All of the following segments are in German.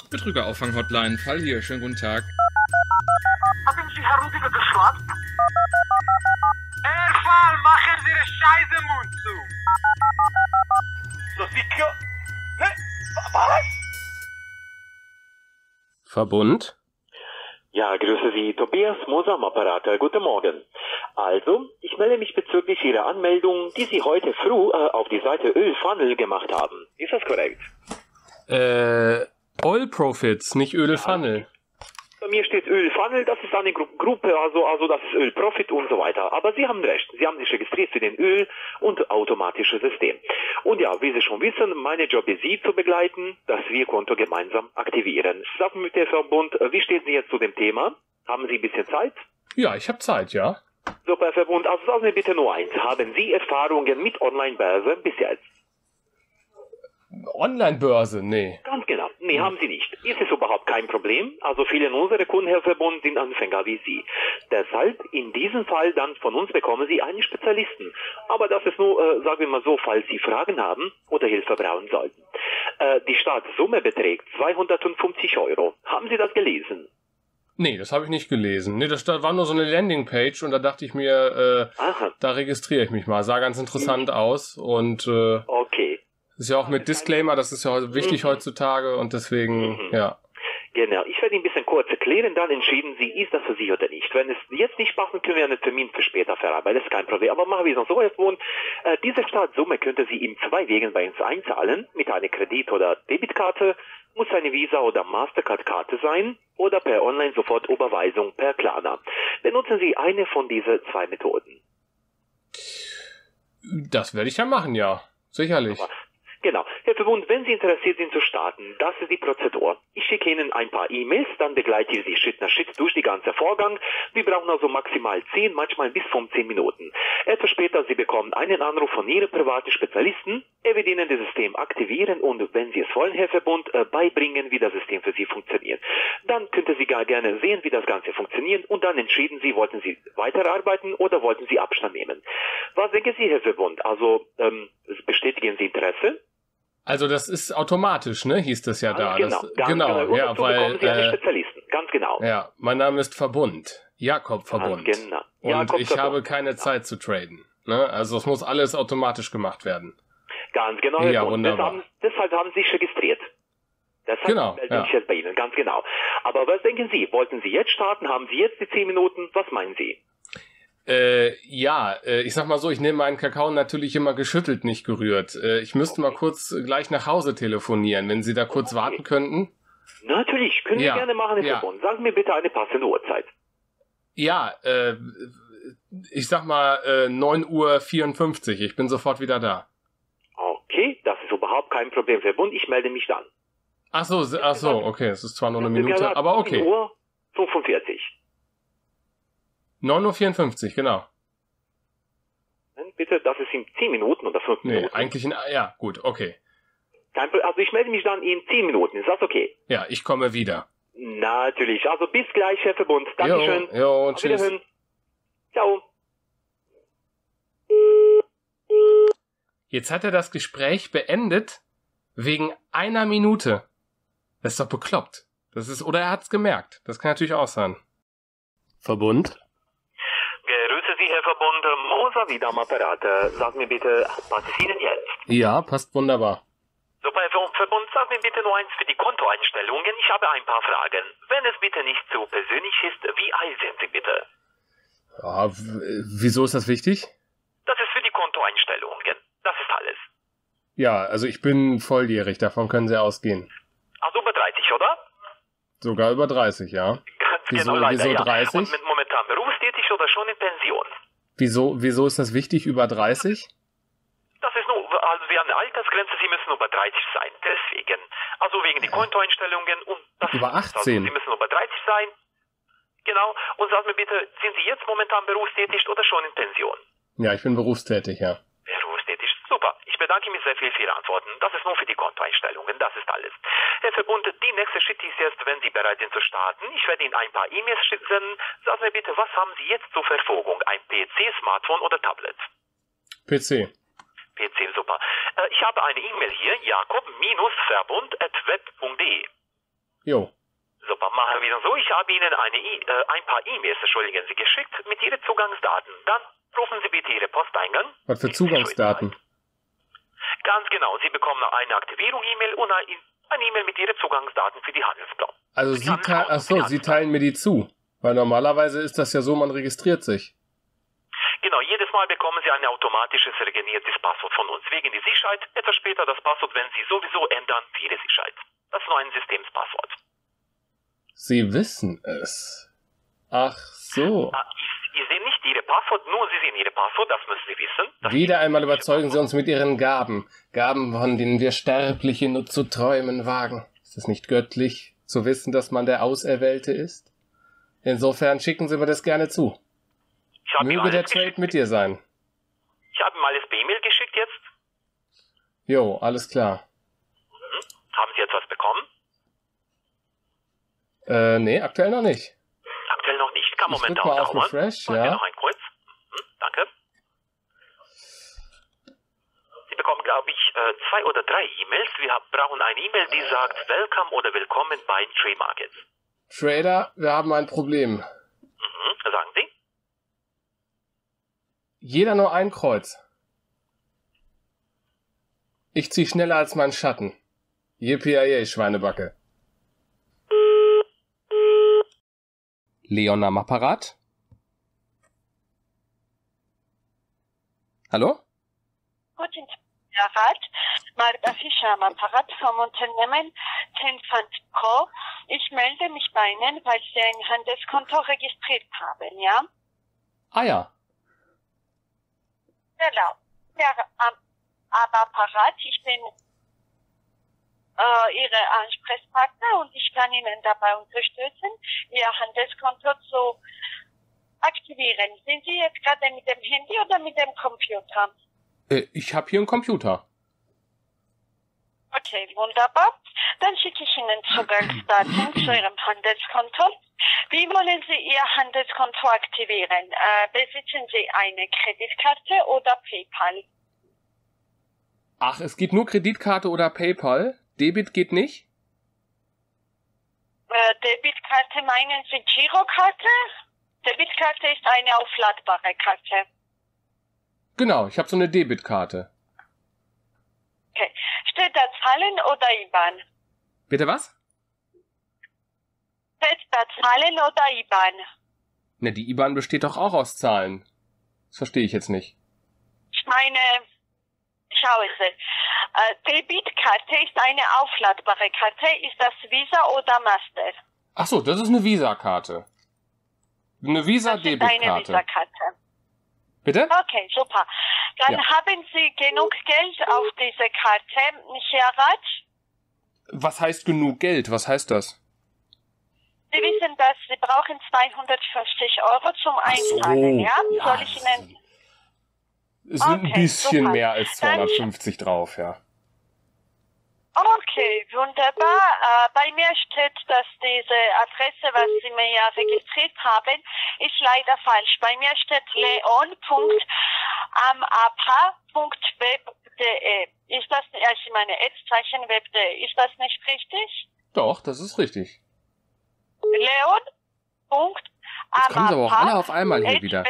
Betrügerauffang-Hotline, Fall hier, schönen guten Tag. Haben Sie Herr Rüdiger geschlagen? Herr Fall, machen Sie den scheiße Mund zu! So sicher? Ne? Was? Verbund? Ja, grüße Sie, Tobias Moser am Apparat. Guten Morgen. Also, ich melde mich bezüglich Ihrer Anmeldung, die Sie heute früh auf die Seite Ölfunnel gemacht haben. Ist das korrekt? Oil Profits, nicht Ölfunnel. Bei mir steht Ölfunnel, das ist eine Gruppe, also das ist Ölprofit und so weiter. Aber Sie haben recht, Sie haben sich registriert für den Öl- und automatische System. Und ja, wie Sie schon wissen, mein Job ist Sie zu begleiten, dass wir Konto gemeinsam aktivieren. Sagen mit der Verbund, wie stehen Sie jetzt zu dem Thema? Haben Sie ein bisschen Zeit? Ja, ich habe Zeit, ja. Super, Verbund, also sagen Sie bitte nur eins. Haben Sie Erfahrungen mit Online-Börse bis jetzt? Online-Börse, nee. Ganz genau. Nee, haben Sie nicht. Ist es überhaupt kein Problem. Also viele unserer Kunden, Herr Verbund, sind Anfänger wie Sie. Deshalb, in diesem Fall dann von uns bekommen Sie einen Spezialisten. Aber das ist nur, sagen wir mal so, falls Sie Fragen haben oder Hilfe brauchen sollten. Die Startsumme beträgt 250 €. Haben Sie das gelesen? Nee, das habe ich nicht gelesen. Nee, das war nur so eine Landingpage und da dachte ich mir, da registriere ich mich mal. Sah ganz interessant aus und Okay. ist ja auch mit Disclaimer, das ist ja wichtig heutzutage und deswegen, ja. Genau, ich werde Ihnen ein bisschen kurz erklären, dann entscheiden Sie, ist das für Sie oder nicht. Wenn es jetzt nicht passt, können wir einen Termin für später vereinbaren, das ist kein Problem. Aber machen wir es noch so, Herr Wohn. Diese Startsumme könnte Sie in 2 Wegen bei uns einzahlen, mit einer Kredit- oder Debitkarte, muss eine Visa- oder Mastercard-Karte sein oder per Online-Sofortüberweisung per Klarna. Benutzen Sie eine von diesen 2 Methoden. Das werde ich ja machen, ja. Sicherlich. Aber genau. Herr Verbund, wenn Sie interessiert sind zu starten, das ist die Prozedur. Ich schicke Ihnen ein paar E-Mails, dann begleite ich Sie Schritt nach Schritt durch den ganzen Vorgang. Wir brauchen also maximal 10, manchmal bis 15 Minuten. Etwas später, Sie bekommen einen Anruf von Ihrem privaten Spezialisten. Er wird Ihnen das System aktivieren und, wenn Sie es wollen, Herr Verbund, beibringen, wie das System für Sie funktioniert. Dann könnten Sie gar gerne sehen, wie das Ganze funktioniert und dann entscheiden Sie, wollten Sie weiterarbeiten oder wollten Sie Abstand nehmen. Was denken Sie, Herr Verbund? Also, bestätigen Sie Interesse? Also das ist automatisch, ne? Hieß das ja da. Genau, Das, ganz genau, genau. Und ja, dazu weil bekommen Sie einen Spezialisten, ganz genau. ja, mein Name ist Verbund, Jakob Verbund. Ganz genau. Und Jakob ich Verbund, habe keine Zeit zu traden. Ne? Also es muss alles automatisch gemacht werden. Ganz genau. Ja, und wunderbar. deshalb haben Sie sich registriert. Deshalb Genau, melde ich jetzt bei Ihnen, ganz genau. Aber was denken Sie? Wollten Sie jetzt starten? Haben Sie jetzt die 10 Minuten? Was meinen Sie? Ich sag mal so, ich nehme meinen Kakao natürlich immer geschüttelt, nicht gerührt. Ich müsste mal kurz gleich nach Hause telefonieren, wenn Sie da kurz warten könnten. Natürlich, können wir gerne machen, Herr Verbund. Sagen mir bitte eine passende Uhrzeit. Ja, ich sag mal 9:54 Uhr. Ich bin sofort wieder da. Okay, das ist überhaupt kein Problem, Herr Verbund. Ich melde mich dann. Ach so, okay. Es ist zwar nur eine Minute, aber okay. 9:45 Uhr. 9:54 Uhr, genau. Bitte, das ist in 10 Minuten oder 5 Minuten. Nee, eigentlich ja, gut, okay. Also ich melde mich dann in 10 Minuten. Ist das okay? Ja, ich komme wieder. Natürlich. Also bis gleich, Herr Verbund. Dankeschön. Jo, Auf tschüss. Wiederhören. Ciao. Jetzt hat er das Gespräch beendet wegen 1 Minute. Das ist doch bekloppt. Oder er hat's gemerkt. Das kann natürlich auch sein. Verbund? Grüße Sie, Herr Verbund. Moser wieder am Apparat. Sagen mir bitte, passt es Ihnen jetzt? Ja, passt wunderbar. Super, Herr Verbund, sagen mir bitte nur eins für die Kontoeinstellungen. Ich habe ein paar Fragen. Wenn es bitte nicht zu persönlich ist, wie alt sind Sie bitte? Ja, wieso ist das wichtig? Das ist für die Kontoeinstellungen. Das ist alles. Ja, also ich bin volljährig, davon können Sie ausgehen. Also über 30, oder? Sogar über 30, ja. Ganz Wieso, genau, leider, wieso ja. 30? Und mit momentan berufstätig oder schon in Pension? Wieso ist das wichtig, über 30? Das ist nur, also wir haben eine Altersgrenze, Sie müssen über 30 sein, deswegen. Also wegen die Kontoeinstellungen und das Über 18. Also Sie müssen über 30 sein. Genau. Und sagen mir bitte, sind Sie jetzt momentan berufstätig oder schon in Pension? Ja, ich bin berufstätig, ja. Berufstätig. Super. Ich bedanke mich sehr viel für Ihre Antworten. Das ist nur für die Kontoeinstellungen. Das ist alles. Herr Verbund, die nächste Schritt ist jetzt, wenn Sie bereit sind zu starten. Ich werde Ihnen ein paar E-Mails senden. Sagen Sie bitte, was haben Sie jetzt zur Verfügung? Ein PC, Smartphone oder Tablet? PC. PC, super. Ich habe eine E-Mail hier, jakob-verbund@web.de. Jo. Super, machen wir so. Ich habe Ihnen ein paar E-Mails, entschuldigen Sie, geschickt mit Ihren Zugangsdaten. Dann rufen Sie bitte Ihre Posteingang. Was für Zugangsdaten? Ganz genau. Sie bekommen eine Aktivierung-E-Mail und ein E-Mail mit Ihren Zugangsdaten für die Handelsplan. Also Sie teilen mir die zu. Weil normalerweise ist das ja so, man registriert sich. Genau, jedes Mal bekommen Sie ein automatisches regeneriertes Passwort von uns. Wegen der Sicherheit, etwas später das Passwort, wenn Sie sowieso ändern, für Ihre Sicherheit. Das ist nur ein Systemspasswort. Sie wissen es. Ach so. Ich sehe nicht Ihre Passwort, nur Sie sehen Ihre Passwort, das müssen Sie wissen. Wieder einmal überzeugen Sie uns mit Ihren Gaben. Gaben, von denen wir Sterbliche nur zu träumen wagen. Ist es nicht göttlich, zu wissen, dass man der Auserwählte ist? Insofern schicken Sie mir das gerne zu. Möge der Trade mit dir sein. Ich habe ihm alles per E-Mail geschickt jetzt. Jo, alles klar. Haben Sie jetzt was bekommen? Nee, aktuell noch nicht. Aktuell noch nicht. Kann Ich momentan drück mal auf dauern. Refresh, Drücken Sie ja. noch ein Kreuz. Danke. Sie bekommen, glaube ich, 2 oder 3 E-Mails. Wir brauchen eine E-Mail, die sagt Welcome oder Willkommen bei Trade Markets. Trader, wir haben ein Problem. Sagen Sie? Jeder nur ein Kreuz. Ich zieh schneller als mein Schatten. Yippie, Schweinebacke. Leon am Apparat? Hallo? Guten Tag, Herr Rat. Martha Fischer am Apparat vom Unternehmen Tenfund Pro. Ich melde mich bei Ihnen, weil Sie ein Handelskonto registriert haben, ja? Ah ja. Genau. Ja, am Apparat, ich bin Ihre Ansprechpartner und ich kann Ihnen dabei unterstützen, Ihr Handelskonto zu aktivieren. Sind Sie jetzt gerade mit dem Handy oder mit dem Computer? Ich habe hier einen Computer. Okay, wunderbar. Dann schicke ich Ihnen Zugangsdaten zu Ihrem Handelskonto. Wie wollen Sie Ihr Handelskonto aktivieren? Besitzen Sie eine Kreditkarte oder PayPal? Ach, es geht nur Kreditkarte oder PayPal? Debit geht nicht? Debitkarte meinen Sie Girokarte? Debitkarte ist eine aufladbare Karte. Genau, ich habe so eine Debitkarte. Okay. Steht da Zahlen oder IBAN? Bitte was? Steht da Zahlen oder IBAN? Ne, die IBAN besteht doch auch aus Zahlen. Das verstehe ich jetzt nicht. Ich meine, schauen Sie. Debitkarte ist eine aufladbare Karte. Ist das Visa oder Master? Ach so, das ist eine Visa-Karte. Eine Das ist eine Visa-Debitkarte. Visa-Karte. Bitte? Okay, super. Dann Ja. haben Sie genug Geld auf diese Karte, Herr Rat? Was heißt genug Geld? Was heißt das? Sie wissen, dass Sie brauchen 250 Euro zum Einzahlen, ja? Soll ich Ihnen... Es sind ein Okay, bisschen super. mehr als Dann- 250 drauf, ja. Okay, wunderbar. Bei mir steht, dass diese Adresse, was Sie mir ja registriert haben, ist leider falsch. Bei mir steht leon.amapa.web.de. Ist das, also ich meine, @web.de. Ist das nicht richtig? Doch, das ist richtig. leon.amapa. Jetzt kommen sie aber auch alle auf einmal hier wieder.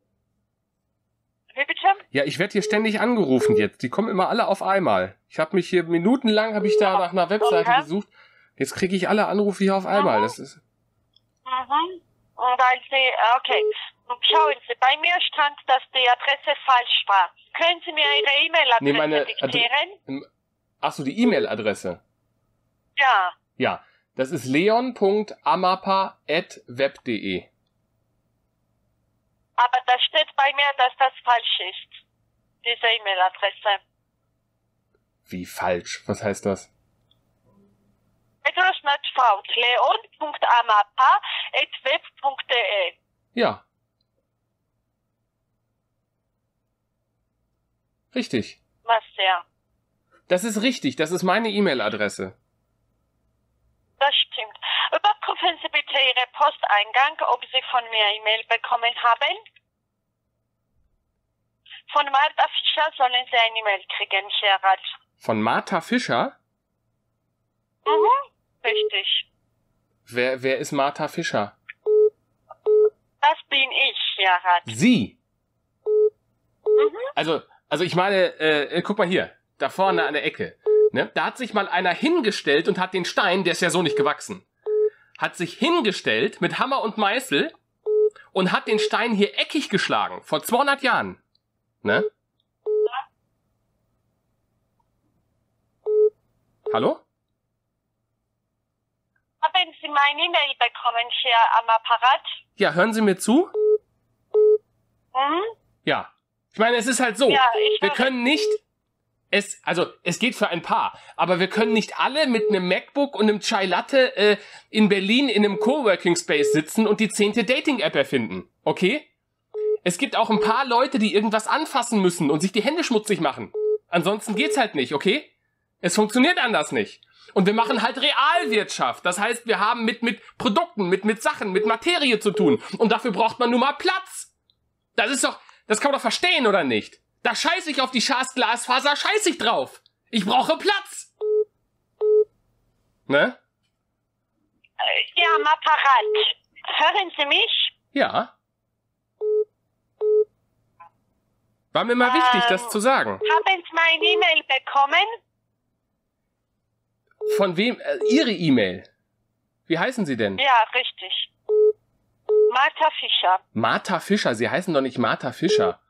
Wie bitte? Ja, ich werde hier ständig angerufen jetzt. Die kommen immer alle auf einmal. Ich habe mich hier minutenlang da nach einer Webseite Okay. gesucht. Jetzt kriege ich alle Anrufe hier auf einmal. Das ist Mhm. Weil Sie, okay. Schauen Sie, bei mir stand, dass die Adresse falsch war. Können Sie mir Ihre E-Mail-Adresse Nee, meine diktieren? Ach so, die E-Mail-Adresse. Ja. Ja, das ist leon.amapa@web.de. Aber da steht bei mir, dass das falsch ist. Diese E-Mail-Adresse. Wie falsch? Was heißt das? It was not found. leon.amapa@web.de. Ja. Richtig. Was ja. Das ist richtig. Das ist meine E-Mail-Adresse. Das stimmt. Überprüfen Sie bitte Ihre Posteingang, ob Sie von mir E-Mail bekommen haben. Von Martha Fischer sollen Sie eine E-Mail kriegen, Herr Rat. Von Martha Fischer? Mhm, richtig. Wer ist Martha Fischer? Das bin ich, Jarat. Sie? Also ich meine, guck mal hier, da vorne an der Ecke. Ne? Da hat sich mal einer hingestellt und hat den Stein, der ist ja so nicht gewachsen, hat sich hingestellt mit Hammer und Meißel und hat den Stein hier eckig geschlagen, vor 200 Jahren. Ne? Hallo? Haben Sie meine E-Mail bekommen hier am Apparat? Ja, hören Sie mir zu? Ja. Ich meine, es ist halt so, Ja, wir können nicht, es geht für ein paar, aber wir können nicht alle mit einem MacBook und einem Chai Latte in Berlin in einem Coworking Space sitzen und die 10. Dating-App erfinden, okay? Es gibt auch ein paar Leute, die irgendwas anfassen müssen und sich die Hände schmutzig machen. Ansonsten geht's halt nicht, okay? Es funktioniert anders nicht. Und wir machen halt Realwirtschaft. Das heißt, wir haben mit Produkten, mit Sachen, mit Materie zu tun. Und dafür braucht man nun mal Platz. Das kann man doch verstehen, oder nicht? Da scheiße ich auf die Schas-Glasfaser, scheiße ich drauf. Ich brauche Platz. Ne? Ja, am Apparat. Hören Sie mich? Ja. War mir mal wichtig, das zu sagen. Haben Sie meine E-Mail bekommen? Von wem? Ihre E-Mail. Wie heißen Sie denn? Ja, richtig. Martha Fischer. Martha Fischer. Sie heißen doch nicht Martha Fischer.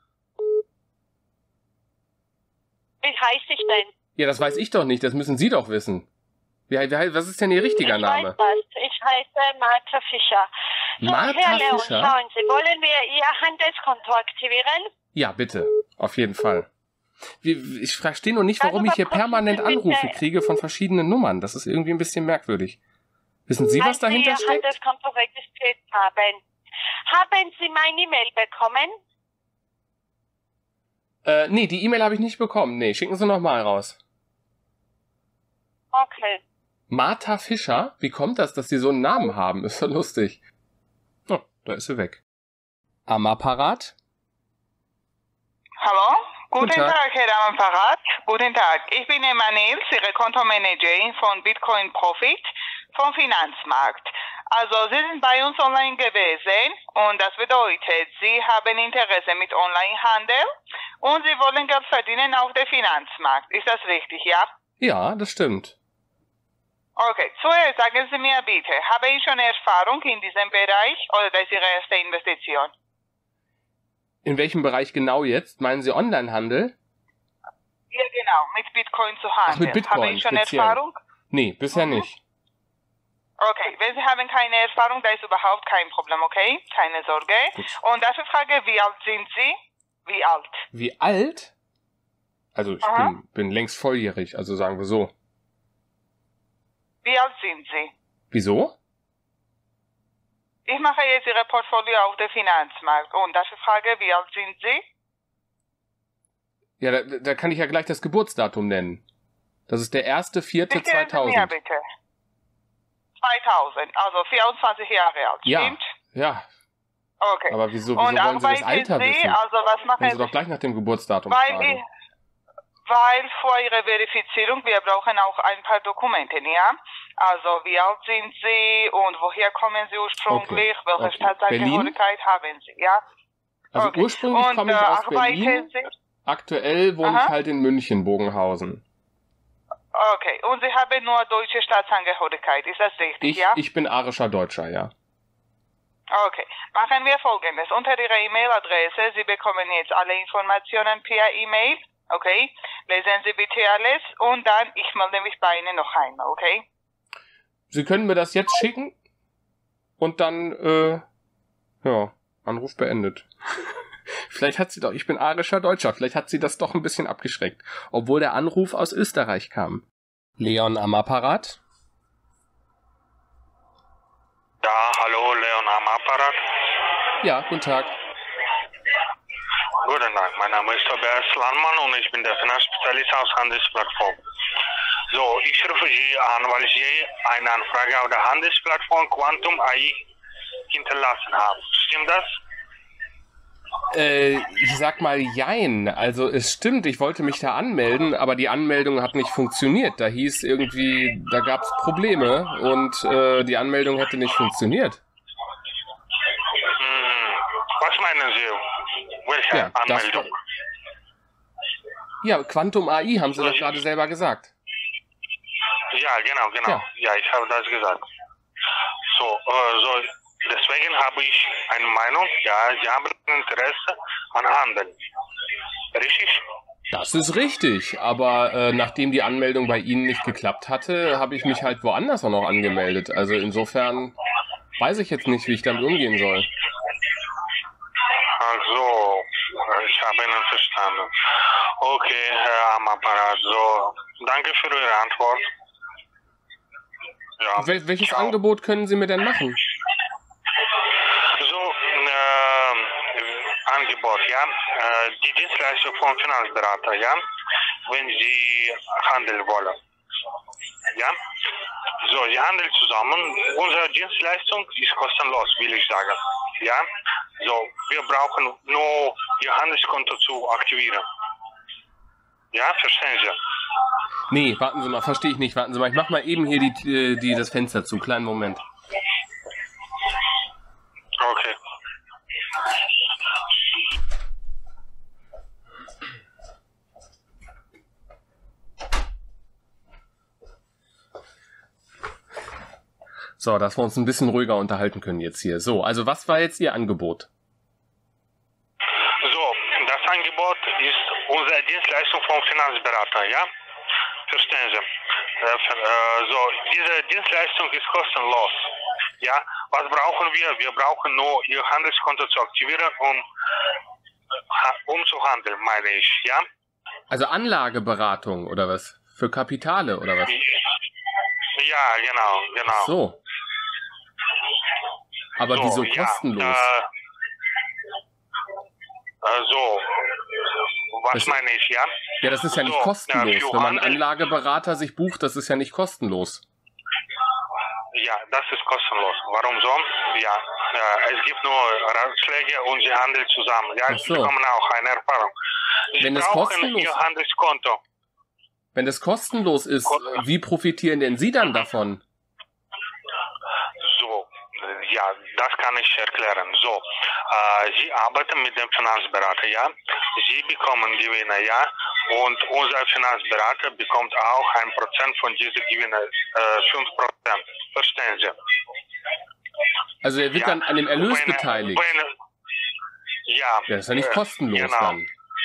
Wie heiße ich denn? Ja, das weiß ich doch nicht. Das müssen Sie doch wissen. Was ist denn Ihr richtiger Name? Ich weiß das. Ich heiße Martha Fischer. So, Martha Herr Leon, Fischer? schauen Sie, wollen wir Ihr Handelskonto aktivieren? Ja, bitte. Auf jeden Fall. Ich verstehe nur nicht, warum ich hier permanent Anrufe kriege von verschiedenen Nummern. Das ist irgendwie ein bisschen merkwürdig. Wissen Sie, was dahinter steckt? steckt? Als Sie Ihr Handelskonto registriert haben. Haben Sie meine E-Mail bekommen? Nee, die E-Mail habe ich nicht bekommen. Nee, schicken Sie nochmal raus. Okay. Martha Fischer? Wie kommt das, dass Sie so einen Namen haben? Ist so lustig. Oh, da ist sie weg. Am Apparat? Hallo? Guten Tag. Tag, Herr am Apparat. Guten Tag. Ich bin Emanuel, Ihre Kontomanagerin von Bitcoin Profit vom Finanzmarkt. Also, Sie sind bei uns online gewesen und das bedeutet, Sie haben Interesse mit Onlinehandel und Sie wollen Geld verdienen auf dem Finanzmarkt. Ist das richtig, ja? Ja, das stimmt. Okay, zuerst sagen Sie mir bitte, habe ich schon Erfahrung in diesem Bereich oder das ist Ihre erste Investition? In welchem Bereich genau jetzt? Meinen Sie Onlinehandel? Ja, genau, mit Bitcoin zu handeln. Ach, mit Bitcoin Habe ich schon speziell. Erfahrung? Nee, bisher nicht. Okay, wenn Sie haben keine Erfahrung, da ist überhaupt kein Problem, okay? Keine Sorge. Gut. Und dafür frage, wie alt sind Sie? Wie alt? Wie alt? Also ich bin längst volljährig, also sagen wir so. Wie alt sind Sie? Wieso? Ich mache jetzt Ihre Portfolio auf dem Finanzmarkt und dafür frage, wie alt sind Sie? Ja, da kann ich ja gleich das Geburtsdatum nennen. Das ist der Erklären Sie mir 1.4.2000. bitte. 2000, also 24 Jahre alt, Ja, stimmt? ja. Okay. Aber wieso Und wollen Sie das arbeiten Alter Sie, wissen? also was machen Können Sie Sie? doch gleich nach dem Geburtsdatum fragen. Weil vor Ihrer Verifizierung, wir brauchen auch ein paar Dokumente, ja? Also, wie alt sind Sie und woher kommen Sie ursprünglich? Okay. Welche Staatsangehörigkeit haben Sie, ja? Also Okay. ursprünglich Und, komme ich aus arbeiten Berlin. Sie? Aktuell wohne ich halt in München, Bogenhausen. Okay, und Sie haben nur deutsche Staatsangehörigkeit, ist das richtig, ja? Ich bin arischer Deutscher, ja. Okay, machen wir Folgendes. Unter Ihrer E-Mail-Adresse, Sie bekommen jetzt alle Informationen per E-Mail, okay? Lesen Sie bitte alles und dann, ich melde mich bei Ihnen noch einmal, okay? Sie können mir das jetzt schicken und dann, Anruf beendet. Vielleicht hat sie doch, ich bin arischer Deutscher, vielleicht hat sie das doch ein bisschen abgeschreckt, obwohl der Anruf aus Österreich kam. Leon am Apparat? Ja, hallo, Leon am Apparat. Ja, guten Tag. Guten Tag, mein Name ist Tobias Landmann und ich bin der Finanzspezialist aus Handelsplattform. So, ich rufe Sie an, weil Sie eine Anfrage auf der Handelsplattform Quantum AI hinterlassen haben. Stimmt das? Ich sag mal jein. Also es stimmt, ich wollte mich da anmelden, aber die Anmeldung hat nicht funktioniert. Da hieß irgendwie, da gab es Probleme und die Anmeldung hätte nicht funktioniert. Was meinen Sie? Welche Anmeldung? Ja, Quantum AI haben Sie doch gerade selber gesagt. Ja, genau. Ja, ich habe das gesagt. So, deswegen habe ich eine Meinung, ja, Sie haben Interesse an Handel. Richtig? Das ist richtig, aber nachdem die Anmeldung bei Ihnen nicht geklappt hatte, habe ich mich halt woanders auch noch angemeldet. Also insofern weiß ich jetzt nicht, wie ich damit umgehen soll. Also, ich habe Ihnen verstanden. Okay, Herr am Apparat, so, danke für Ihre Antwort. Ja. Welches Angebot können Sie mir denn machen? So, Angebot, ja. Die Dienstleistung vom Finanzberater, ja. Wenn Sie handeln wollen. Ja. So, Sie handeln zusammen. Unsere Dienstleistung ist kostenlos, will ich sagen. Ja. So, wir brauchen nur Ihr Handelskonto zu aktivieren. Ja, verstehen Sie? Nee, warten Sie mal, verstehe ich nicht. Warten Sie mal, ich mach mal eben hier das Fenster zu. Kleinen Moment. Okay. So, dass wir uns ein bisschen ruhiger unterhalten können jetzt hier. So, also was war jetzt Ihr Angebot? So, das Angebot ist unsere Dienstleistung vom Finanzberater, ja? Verstehen Sie? So, diese Dienstleistung ist kostenlos. Ja, was brauchen wir? Wir brauchen nur Ihr Handelskonto zu aktivieren, um zu handeln, meine ich, ja? Also Anlageberatung oder was? Für Kapitale oder was? Ja, genau. Ach so. Aber so, wieso kostenlos? So, was meine ich, ja? Ja, das ist ja nicht So, kostenlos. Wenn man einen Anlageberater sich bucht, das ist ja nicht kostenlos. Ja, das ist kostenlos. Warum so? Ja, es gibt nur Ratschläge und sie handeln zusammen. Ja, Ach so. sie bekommen auch eine Erfahrung. Sie Wenn es brauchen kostenlos- Ihr Handelskonto. Wenn das kostenlos ist, wie profitieren denn Sie dann davon? So, ja, das kann ich erklären. So, Sie arbeiten mit dem Finanzberater, ja. Sie bekommen Gewinne, ja. Und unser Finanzberater bekommt auch 1% von diesen Gewinnen, 5%. Verstehen Sie? Also er wird dann an dem Erlös beteiligt. Ja. Ja, das ist ja nicht kostenlos genau. dann.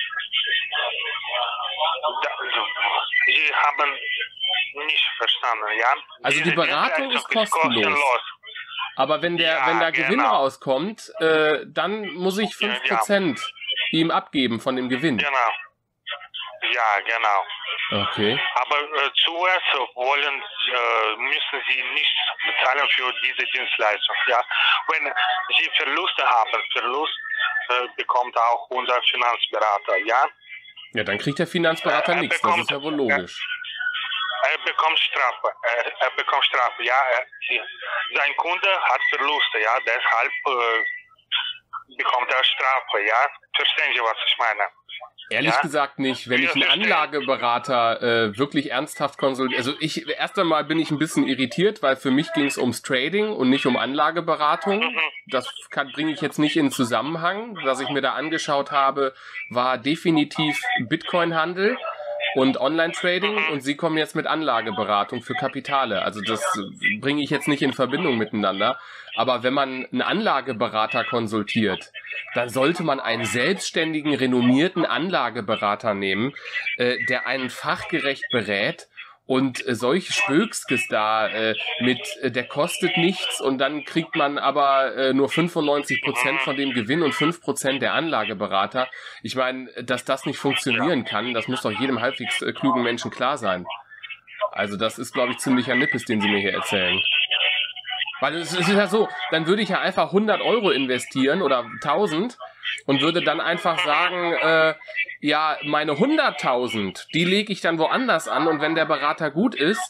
Sie haben nicht verstanden, ja? Also die Diese Beratung ist Dienstleistung kostenlos. Aber wenn da Gewinn genau. rauskommt, dann muss ich 5% ihm abgeben von dem Gewinn. Genau. Ja, genau. Okay. Aber zuerst müssen Sie nichts bezahlen für diese Dienstleistung. Ja? Wenn Sie Verluste haben, bekommt auch unser Finanzberater. Ja? Ja, dann kriegt der Finanzberater nichts. Das ist ja wohl logisch. Er bekommt Strafe. Ja? Sein Kunde hat Verluste. Ja? Deshalb bekommt er Strafe. Ja? Verstehen Sie, was ich meine? Ehrlich gesagt nicht. Wenn ich einen Anlageberater wirklich ernsthaft konsultiere, also erst einmal bin ich ein bisschen irritiert, weil für mich ging es ums Trading und nicht um Anlageberatung. Das bringe ich jetzt nicht in Zusammenhang. Was ich mir da angeschaut habe, war definitiv Bitcoin-Handel und Online-Trading und Sie kommen jetzt mit Anlageberatung für Kapitale. Also das bringe ich jetzt nicht in Verbindung miteinander. Aber wenn man einen Anlageberater konsultiert, dann sollte man einen selbstständigen, renommierten Anlageberater nehmen, der einen fachgerecht berät und solche Spökskes da der kostet nichts und dann kriegt man aber nur 95% von dem Gewinn und 5% der Anlageberater. Ich meine, dass das nicht funktionieren kann, das muss doch jedem halbwegs klugen Menschen klar sein. Also das ist, glaube ich, ziemlicher Nippes, den Sie mir hier erzählen. Weil es ist ja so, dann würde ich ja einfach 100 € investieren oder 1000 und würde dann einfach sagen, ja, meine 100.000, die lege ich dann woanders an und wenn der Berater gut ist,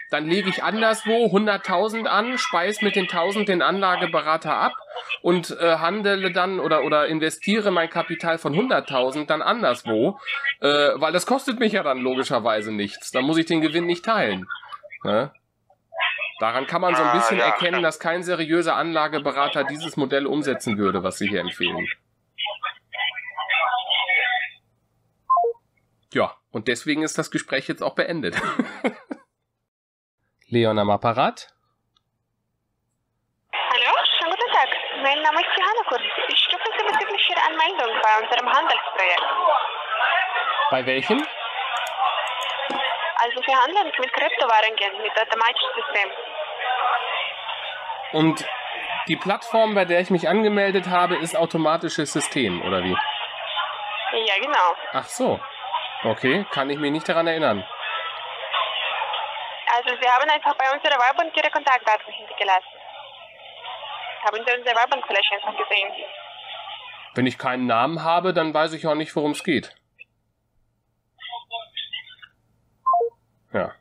dann lege ich anderswo 100.000 an, speise mit den 1.000 den Anlageberater ab und handele dann oder investiere mein Kapital von 100.000 dann anderswo, weil das kostet mich ja dann logischerweise nichts. Dann muss ich den Gewinn nicht teilen. Ne? Daran kann man so ein bisschen erkennen, dass kein seriöser Anlageberater dieses Modell umsetzen würde, was Sie hier empfehlen. Ja, und deswegen ist das Gespräch jetzt auch beendet. Leon am Apparat. Hallo, schönen guten Tag. Mein Name ist Johanna Kurz. Ich rufe Sie bezüglich Ihrer Anmeldung bei unserem Handelsprojekt. Bei welchem? Also wir handeln mit Kryptowährungen, mit automatischem System. Und die Plattform, bei der ich mich angemeldet habe, ist automatisches System, oder wie? Ja, genau. Ach so. Okay, kann ich mich nicht daran erinnern. Also Sie haben einfach bei unserer Werbung Ihre Kontaktdaten hinterlassen. Haben Sie unsere Werbung vielleicht einfach gesehen? Wenn ich keinen Namen habe, dann weiß ich auch nicht, worum es geht. Ja.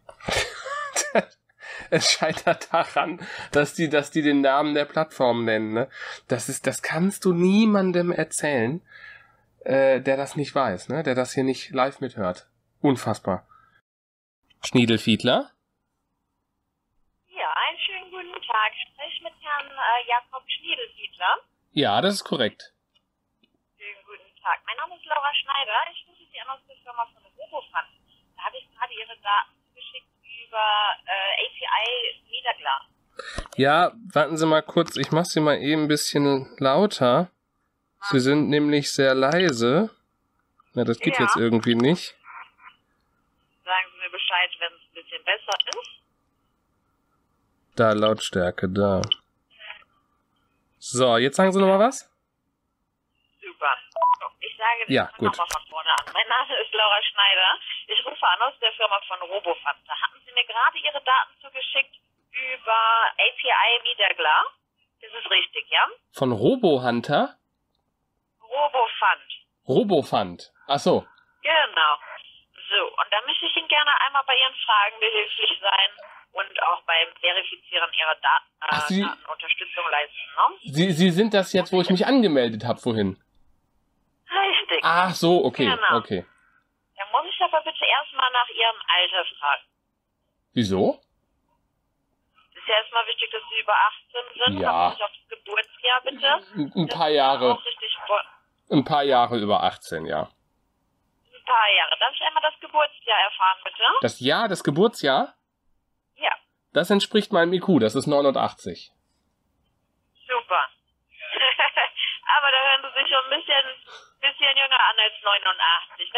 Es scheitert daran, dass die den Namen der Plattform nennen. Ne? Das kannst du niemandem erzählen, der das nicht weiß, ne? Der das hier nicht live mithört. Unfassbar. Schniedelfiedler? Ja, einen schönen guten Tag. Ich spreche mit Herrn Jakob Schniedelfiedler. Ja, das ist korrekt. Schönen guten Tag. Mein Name ist Laura Schneider. Ich rufe Sie an aus der Firma von Robofund. Da habe ich gerade Ihre Daten zugeschickt über API Niederglas. Ja, warten Sie mal kurz. Ich mache Sie mal eben ein bisschen lauter. Sie sind nämlich sehr leise. Na, das geht jetzt irgendwie nicht. Sagen Sie mir Bescheid, wenn es ein bisschen besser ist. Da, Lautstärke, da. So, jetzt sagen Sie nochmal was? Super. Ich sage Ja, gut. nochmal von vorne an. Mein Name ist Laura Schneider. Ich rufe an aus der Firma von Robofund. Da hatten Sie mir gerade Ihre Daten zugeschickt über API Niederglas. Das ist richtig, ja? Von Robohunter? Robofund. Robofund. Ach so. Genau. So, und da möchte ich Ihnen gerne einmal bei Ihren Fragen behilflich sein und auch beim Verifizieren Ihrer Daten Unterstützung leisten. Ne? Sie sind das jetzt, wo ich mich angemeldet habe vorhin? Richtig. Ach so, okay, Genau. okay. Dann muss ich aber bitte erstmal nach Ihrem Alter fragen. Wieso? Es ist ja erstmal wichtig, dass Sie über 18 sind. Ja. Dann muss ich auf das Geburtsjahr bitte. Ein paar Jahre. Auch richtig, Ein paar Jahre über 18, ja. ein paar Jahre. Darf ich einmal das Geburtsjahr erfahren, bitte? Das Geburtsjahr? Ja. Das entspricht meinem IQ, das ist 89. Super. Aber da hören Sie sich schon ein bisschen jünger an als 89.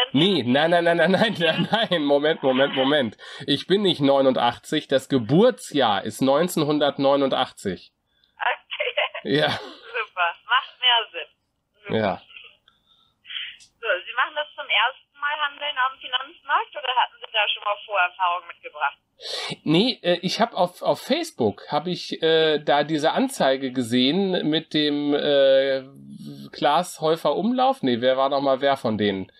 Nee, Moment. Ich bin nicht 89, das Geburtsjahr ist 1989. Okay. Ja. Super. Macht mehr Sinn. Super. Ja. So, Sie machen das zum ersten Mal handeln am Finanzmarkt oder hatten Sie da schon mal Vorerfahrungen mitgebracht? Nee, ich habe auf Facebook da diese Anzeige gesehen mit dem Klaas Häufer Umlauf. Nee, wer war nochmal wer von denen?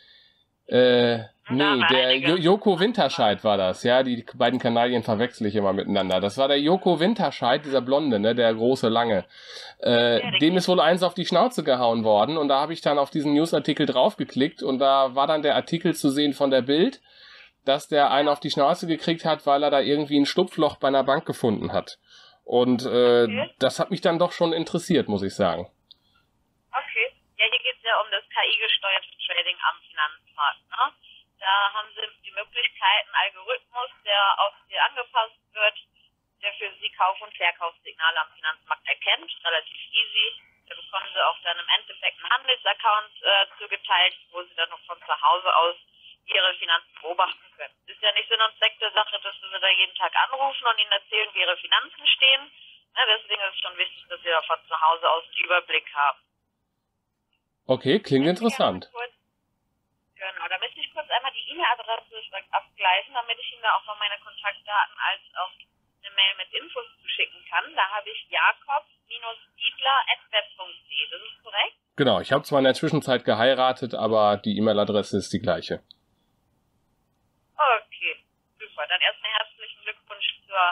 Der Joko Winterscheid war das, ja, die beiden Kanalien verwechsel ich immer miteinander. Das war der Joko Winterscheid, dieser Blonde, ne, der große, lange. Dem ist wohl eins auf die Schnauze gehauen worden und da habe ich dann auf diesen Newsartikel draufgeklickt und da war dann der Artikel zu sehen von der Bild, dass der einen auf die Schnauze gekriegt hat, weil er da irgendwie ein Schlupfloch bei einer Bank gefunden hat. Und das hat mich dann doch schon interessiert, muss ich sagen. Okay. Ja, hier geht es ja um das KI-gesteuerte Trading am Finanzmarkt. Ne? Da haben Sie die Möglichkeit, einen Algorithmus, der auf Sie angepasst wird, der für Sie Kauf- und Verkaufssignale am Finanzmarkt erkennt. Relativ easy. Da bekommen Sie auch dann im Endeffekt einen Handelsaccount zugeteilt, wo Sie dann noch von zu Hause aus Ihre Finanzen beobachten können. Ist ja nicht Sinn und Zweck der Sache, dass Sie da jeden Tag anrufen und Ihnen erzählen, wie Ihre Finanzen stehen. Ja, deswegen ist es schon wichtig, dass Sie da von zu Hause aus einen Überblick haben. Okay, klingt interessant. Genau, da möchte ich kurz einmal die E-Mail-Adresse abgleichen, damit ich Ihnen da auch noch meine Kontaktdaten als auch eine Mail mit Infos zuschicken kann. Da habe ich jakob-diedler@web.de. Das ist korrekt? Genau, ich habe zwar in der Zwischenzeit geheiratet, aber die E-Mail-Adresse ist die gleiche. Okay, super. Dann erstmal herzlichen Glückwunsch zur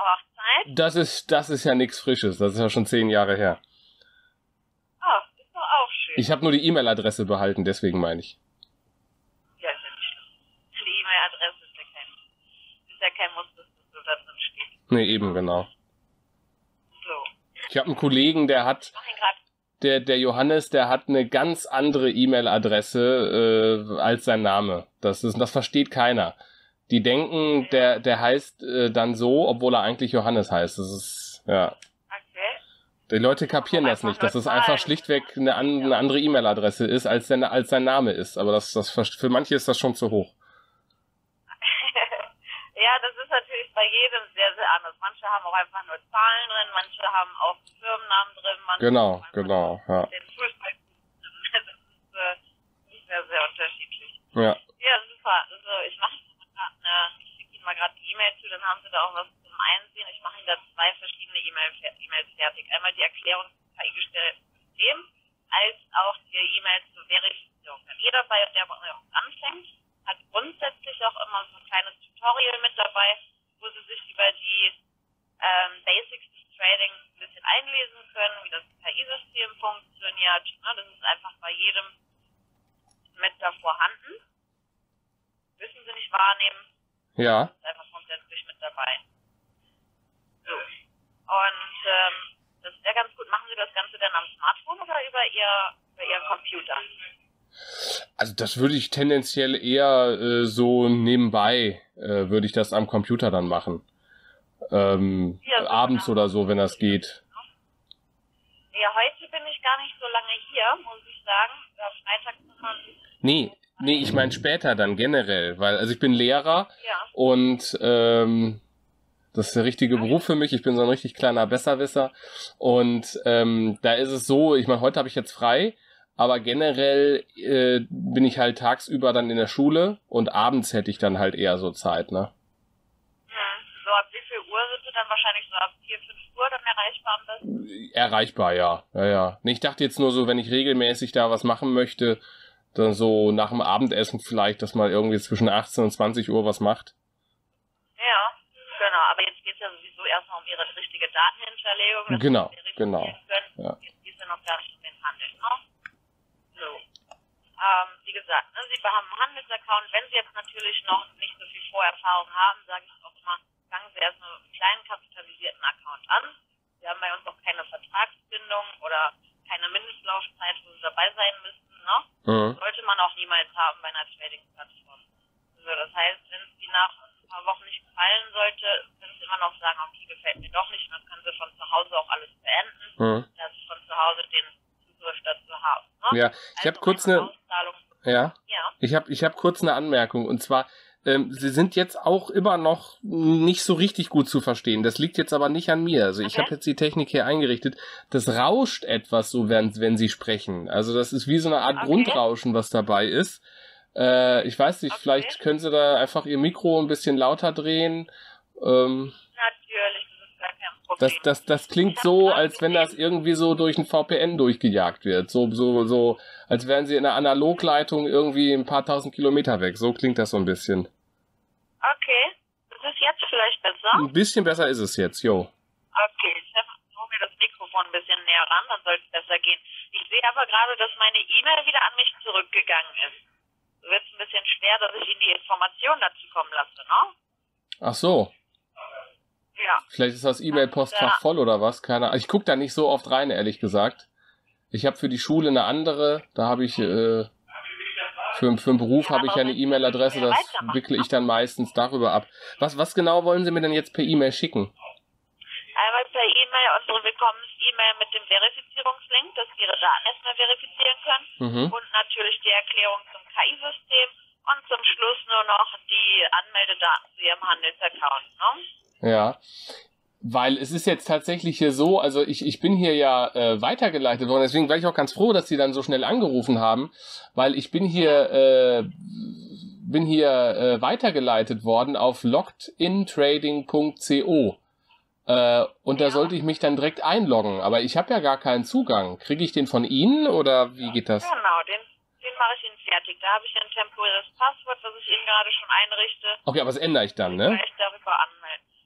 Hochzeit? Das ist ja nichts Frisches. Das ist ja schon 10 Jahre her. Oh, ist doch auch schön. Ich habe nur die E-Mail-Adresse behalten, deswegen meine ich. Ja, ist ja nicht schlimm. Die E-Mail-Adresse ist ja kein Muss, dass das so da drin steht. Nee, eben, genau. So. Ich habe einen Kollegen, der hat... Mach ihn grad. Der Johannes, der hat eine ganz andere E-Mail-Adresse als sein Name. Das versteht keiner. Die denken, der heißt dann so, obwohl er eigentlich Johannes heißt. Das ist, ja. Okay. Die Leute kapieren das nicht, dass es einfach schlichtweg eine andere E-Mail-Adresse ist, als sein Name ist. Aber für manche ist das schon zu hoch. Ja, das ist natürlich bei jedem sehr, sehr anders. Manche haben auch einfach nur Zahlen drin, manche haben auch Firmennamen drin, manche Genau, ja. den Fußball. Das ist sehr, sehr unterschiedlich. Ja. Ja, super. Also ich schicke Ihnen mal gerade die E-Mail zu, dann haben Sie da auch was zum Einsehen. Ich mache Ihnen da 2 verschiedene E-Mails fertig. Einmal die Erklärung zum KI-gesteuerten System, als auch die E-Mail zur Verifizierung. Dann jeder bei der bei uns anfängt, hat grundsätzlich auch immer so ein kleines Tutorial mit dabei, wo Sie sich über die Basics des Trading ein bisschen einlesen können, wie das KI-System funktioniert. Das ist einfach bei jedem mit da vorhanden. Müssen Sie nicht wahrnehmen. Ja. Das ist einfach grundsätzlich mit dabei. So. Und das wäre ganz gut. Machen Sie das Ganze dann am Smartphone oder über Ihren Computer? Also das würde ich tendenziell eher so nebenbei, würde ich das am Computer dann machen. Abends oder so, wenn das geht. Ja, heute bin ich gar nicht so lange hier, muss ich sagen. Freitag kann man... Nee, ich meine später dann generell, weil, also ich bin Lehrer und das ist der richtige Beruf für mich. Ich bin so ein richtig kleiner Besserwisser und da ist es so, ich meine, heute habe ich jetzt frei, aber generell bin ich halt tagsüber dann in der Schule und abends hätte ich dann halt eher so Zeit, ne? So ab wie viel Uhr sind Sie dann wahrscheinlich so ab 4, 5 Uhr dann erreichbar am besten? Erreichbar, ja. Nee, ich dachte jetzt nur so, wenn ich regelmäßig da was machen möchte, dann so nach dem Abendessen vielleicht, dass man irgendwie zwischen 18 und 20 Uhr was macht. Ja, genau. Aber jetzt geht es ja sowieso erstmal um Ihre richtige Datenhinterlegung. Genau. Ja. Jetzt geht es ja noch gar nicht um den Handel, ne? So. Wie gesagt, ne, Sie haben einen Handelsaccount. Wenn Sie jetzt natürlich noch nicht so viel Vorerfahrung haben, sage ich auch immer, fangen Sie erst mit einem kleinen kapitalisierten Account an. Sie haben bei uns auch keine Vertragsbindung oder keine Mindestlaufzeit, wo Sie dabei sein müssen. Ne? Sollte man auch niemals haben bei einer Trading-Plattform. Also das heißt, wenn es die nach ein paar Wochen nicht gefallen sollte, können Sie immer noch sagen, okay, gefällt mir doch nicht, und dann können Sie von zu Hause auch alles beenden, dass Sie von zu Hause den Zugriff dazu haben. Ne? Ja, ich habe kurz ich habe kurz eine Anmerkung, und zwar, Sie sind jetzt auch immer noch nicht so richtig gut zu verstehen. Das liegt jetzt aber nicht an mir. Also ich habe jetzt die Technik hier eingerichtet. Das rauscht etwas so, wenn Sie sprechen. Also das ist wie so eine Art Grundrauschen, was dabei ist. Ich weiß nicht, vielleicht können Sie da einfach Ihr Mikro ein bisschen lauter drehen. Natürlich, das ist gar kein Problem. Das klingt so, als wenn das irgendwie so durch ein VPN durchgejagt wird. So, als wären Sie in einer Analogleitung irgendwie ein paar tausend Kilometer weg. So klingt das so ein bisschen. Okay. Das ist jetzt vielleicht besser? Ein bisschen besser ist es jetzt, jo. Okay, ich hole mir das Mikrofon ein bisschen näher ran, dann soll es besser gehen. Ich sehe aber gerade, dass meine E-Mail wieder an mich zurückgegangen ist. So wird es ein bisschen schwer, dass ich Ihnen die Information dazu kommen lasse, ne? Ach so. Ja. Vielleicht ist das E-Mail-Postfach voll oder was? Keine Ahnung. Ich gucke da nicht so oft rein, ehrlich gesagt. Ich habe für die Schule eine andere, da habe ich für den Beruf habe ich ja eine E-Mail-Adresse, das wickle ich dann meistens darüber ab. Was genau wollen Sie mir denn jetzt per E-Mail schicken? Einmal per E-Mail unsere Willkommens-E-Mail mit dem Verifizierungslink, dass Sie Ihre Daten erstmal verifizieren können. Und natürlich die Erklärung zum KI-System und zum Schluss nur noch die Anmeldedaten zu Ihrem Handelsaccount, ne? Ja, weil es ist jetzt tatsächlich hier so, also ich bin hier ja weitergeleitet worden, deswegen war ich auch ganz froh, dass Sie dann so schnell angerufen haben, weil ich bin hier weitergeleitet worden auf logdintrading.co und da sollte ich mich dann direkt einloggen, aber ich habe ja gar keinen Zugang. Kriege ich den von Ihnen oder wie geht das? Genau, den mache ich Ihnen fertig. Da habe ich ein temporäres Passwort, das ich Ihnen gerade schon einrichte. Okay, aber das ändere ich dann, ne? Gleich darüber anmelden.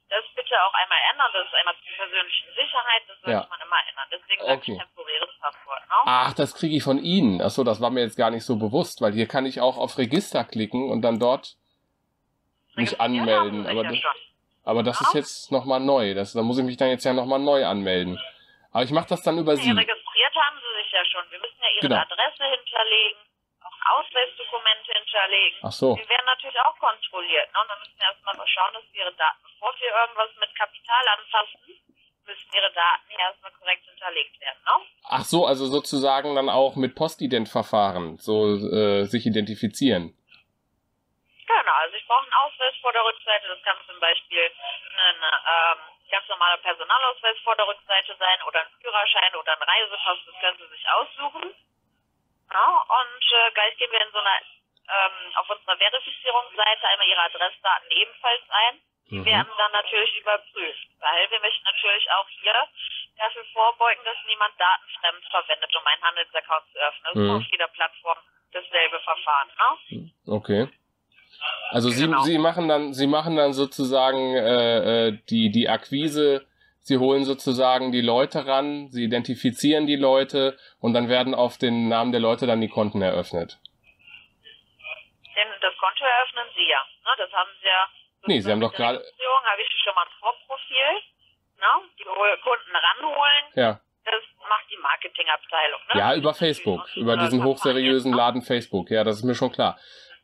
das bitte auch einmal ändern. Das ist einmal zur persönlichen Sicherheit, das sollte man immer ändern. Deswegen sage ich temporäres Passwort. Ne? Ach, das kriege ich von Ihnen. Achso, das war mir jetzt gar nicht so bewusst, weil hier kann ich auch auf Register klicken und dann dort mich anmelden. Aber das ist jetzt nochmal neu. Da muss ich mich dann jetzt ja nochmal neu anmelden. Aber ich mache das dann über Sie. Registriert haben Sie sich ja schon. Wir müssen ja Ihre Adresse hinterlegen, auch Ausweisdokumente hinterlegen. Ach so. Die werden natürlich auch kontrolliert. Ne? Und dann müssen wir erstmal schauen, dass wir Ihre Daten, bevor wir irgendwas mit Kapital anfassen, müssen Ihre Daten hier erstmal korrekt hinterlegt werden. Ne? Ach so, also sozusagen dann auch mit Postident-Verfahren, so sich identifizieren. Genau, also ich brauche einen Ausweis vor der Rückseite. Das kann zum Beispiel ein ganz normaler Personalausweis vor der Rückseite sein oder ein Führerschein oder ein Reisepass. Das können Sie sich aussuchen. Ja, und gleich gehen wir in so einer auf unserer Verifizierungsseite einmal Ihre Adressdaten ebenfalls ein. Die werden dann natürlich überprüft, weil wir möchten natürlich auch hier dafür vorbeugen, dass niemand Daten fremd verwendet, um einen Handelsaccount zu öffnen. Das ist auf jeder Plattform dasselbe Verfahren. Ne? Okay. Also Sie machen dann sozusagen die Akquise, Sie holen sozusagen die Leute ran, Sie identifizieren die Leute und dann werden auf den Namen der Leute dann die Konten eröffnet. Denn das Konto eröffnen Sie ja. Ne? Das haben Sie ja. Nee, Sie haben doch gerade. Habe ich schon mal ein Vorprofil. Ne? Die Kunden ranholen. Ja. Das macht die Marketingabteilung. Ne? Ja, über Facebook, über diesen hochseriösen Laden Facebook. Ja, das ist mir schon klar.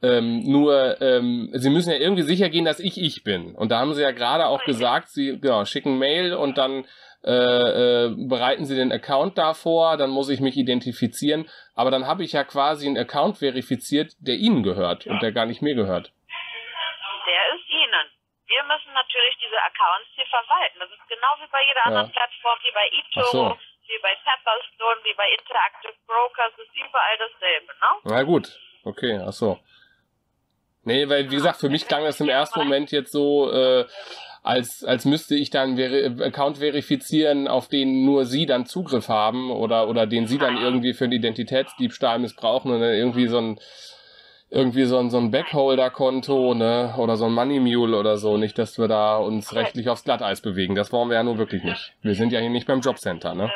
Sie müssen ja irgendwie sicher gehen, dass ich bin. Und da haben Sie ja gerade auch gesagt, Sie schicken Mail und dann bereiten Sie den Account davor, dann muss ich mich identifizieren. Aber dann habe ich ja quasi einen Account verifiziert, der Ihnen gehört und der gar nicht mir gehört. Der ist Ihnen. Wir müssen natürlich diese Accounts hier verwalten. Das ist genau wie bei jeder anderen Plattform, wie bei eToro, wie bei Pepperstone, wie bei Interactive Brokers. Das ist überall dasselbe, ne? Na gut, okay, ach so. Nee, weil, wie gesagt, für mich klang das im ersten Moment jetzt so, als müsste ich dann Account verifizieren, auf den nur Sie dann Zugriff haben oder den Sie dann irgendwie für einen Identitätsdiebstahl missbrauchen und dann irgendwie so ein Backholder-Konto, ne, oder so ein Money Mule oder so. Nicht, dass wir da uns rechtlich aufs Glatteis bewegen. Das wollen wir ja nun wirklich nicht. Wir sind ja hier nicht beim Jobcenter, ne?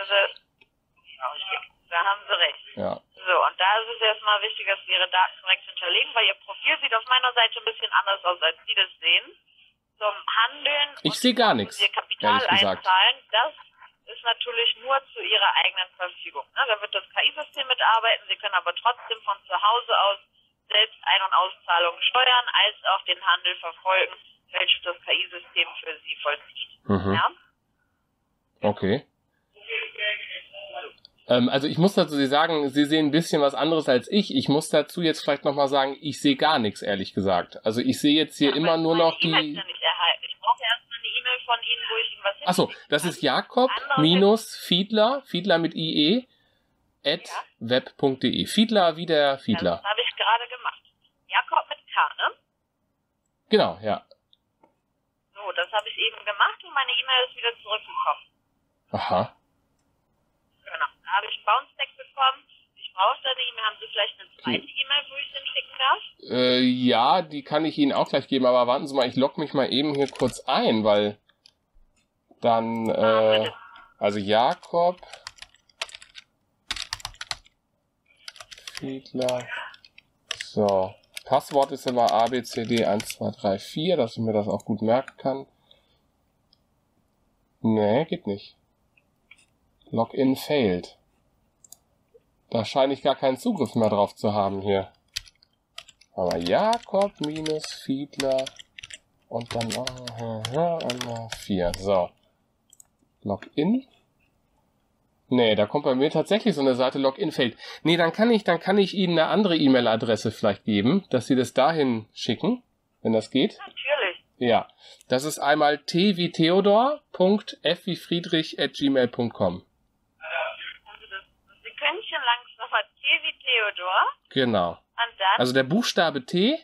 Da haben Sie recht. Ja. So, und da ist es erstmal wichtig, dass Sie Ihre Daten korrekt hinterlegen, weil Ihr Profil sieht auf meiner Seite ein bisschen anders aus, als Sie das sehen. Zum Handeln ich sehe gar nichts, Ihr Kapital einzahlen, das ist natürlich nur zu Ihrer eigenen Verfügung. Ne? Da wird das KI-System mitarbeiten, Sie können aber trotzdem von zu Hause aus selbst Ein- und Auszahlungen steuern, als auch den Handel verfolgen, welches das KI-System für Sie vollzieht. Ja? Okay. Also ich muss dazu sagen, Sie sehen ein bisschen was anderes als ich. Ich muss dazu jetzt vielleicht nochmal sagen, ich sehe gar nichts, ehrlich gesagt. Also ich sehe jetzt hier immer nur noch die... Ich brauche erstmal eine E-Mail von Ihnen, wo ich Ihnen was hinschicke. Achso, das ist Jakob-Fiedler, Fiedler mit IE, @web.de. Fiedler wie der Fiedler. Das habe ich gerade gemacht. Jakob mit K, ne? Genau, ja. So, das habe ich eben gemacht und meine E-Mail ist wieder zurückgekommen. Aha. Genau, da habe ich einen Bounce-Back bekommen. Ich brauche da eine E-Mail. Haben Sie vielleicht eine zweite E-Mail, wo ich den schicken darf? Ja, die kann ich Ihnen auch gleich geben, aber warten Sie mal, ich logge mich mal eben hier kurz ein, weil dann, also Jakob Fiedler, so, Passwort ist immer ABCD1234, dass ich mir das auch gut merken kann. Nee, geht nicht. Login failed. Da scheine ich gar keinen Zugriff mehr drauf zu haben hier. Aber Jakob-Fiedler und dann 4. So. Login. Nee, da kommt bei mir tatsächlich so eine Seite Login failed. Nee, dann kann ich Ihnen eine andere E-Mail-Adresse vielleicht geben, dass Sie das dahin schicken, wenn das geht. Natürlich. Ja. Das ist einmal t-wie-theodor.f-wie-friedrich@gmail.com. Sekündchen langsam nochmal T wie Theodor. Genau. Und dann? Also der Buchstabe T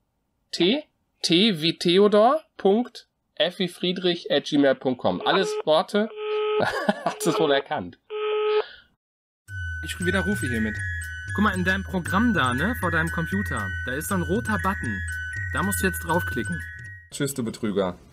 wie Theodor, F wie Friedrich@gmail.com. Alles Worte. Hast du es wohl erkannt? Ich widerrufe hiermit. Guck mal, in deinem Programm da, ne, vor deinem Computer, da ist so ein roter Button. Da musst du jetzt draufklicken. Tschüss, du Betrüger.